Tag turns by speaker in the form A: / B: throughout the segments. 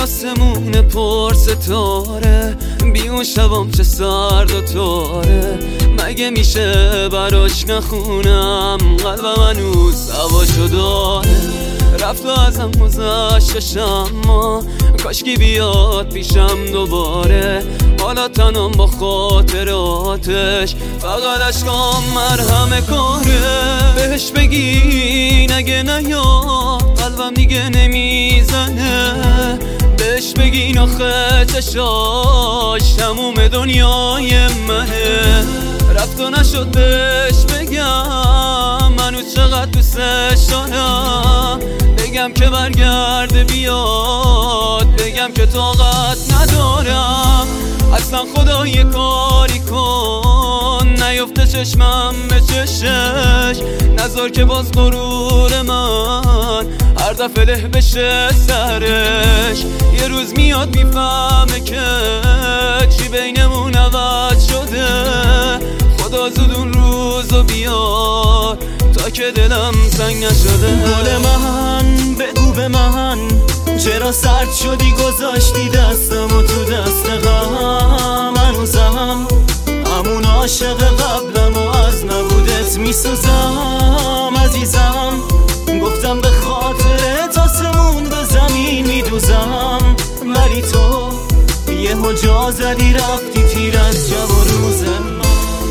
A: آسمون پر ستاره، بی اون شبام چه سرد و تاره. مگه میشه براش نخونم، قلبم هنوز هواشو داره. رفت و ازم گذشتش اما کاشکی بیاد پیشم دوباره. حالا تنم با خاطراتش، فقط عشقام مرهم کاره. بهش بگین اگه نیاد قلبم دیگه نمیزنه. بهش بگین آخه چشاش تموم دنیای منه. رفت و نشد بهش بگم منو چقدر دوستش دارم. بگم که برگرده بیاد، بگم که طاقت ندارم. اصلا خدا یه کاری کن، نیفته چشمم به چشش. نذار که باز غرور من هر دفعه له بشه سرش. یه روز میاد میفهمه که چی بینمون عوض شده. خدا زود اون روزو بیار تا که دلم تنگ نشده.
B: گل من بگو به من چرا سرد شدی گذاشتی دستمو تو دست غم. هنوزم همون عاشق قبلم و از نبودت میسوزم. عزیزم گفتم به خاطر آسمون به زمین میدوزم، ولی تو یه جا زدی رفتی تیر از شب و روز من.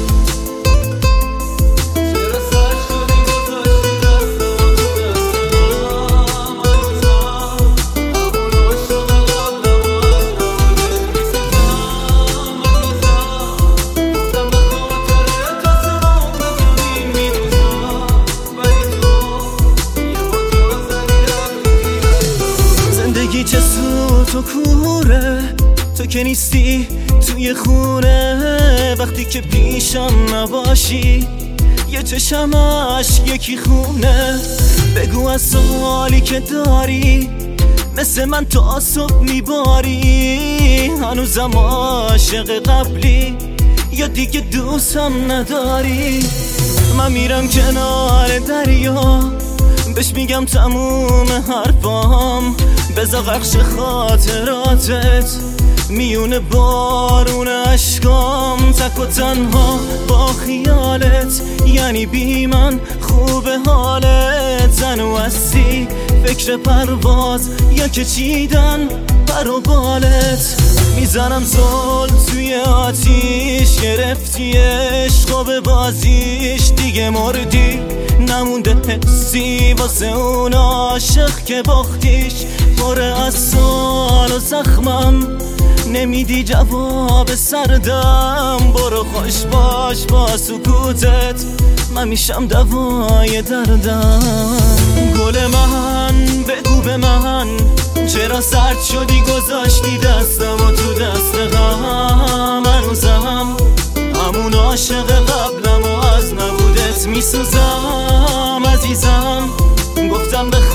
B: چه سوت و کوره تو که نیستی توی خونه. وقتی که پیشم نباشی یه چشمش یکی خونه. بگو از سوالی که داری مثل من تا صبح میباری. هنوزم عاشق قبلی یا دیگه دوستم نداری. من میرم کنار دریا بهش میگم تموم حرفام. بذار غرقش خاطراتت میونه بارون عشقام. تک و تنها با خیالت یعنی بی من خوب حالت. زن و هستی فکر پرواز یا که چیدن پر و بالت. میزنم زل توی آتیش گرفتی عشق و به بازیش دیگه مردی. نمونده حسی واسه اون عاشق که باختیش. پره از سال و زخمم نمیدی جواب سردم. برو خوش باش با سکوتت، من میشم دوای دردم. گل من بگو به من چرا سرد شدی گذاشتی دستمو تو دست غم. هنوزم همون عاشق قبلم و از نبودت میسوزم. عزیزم گفتم به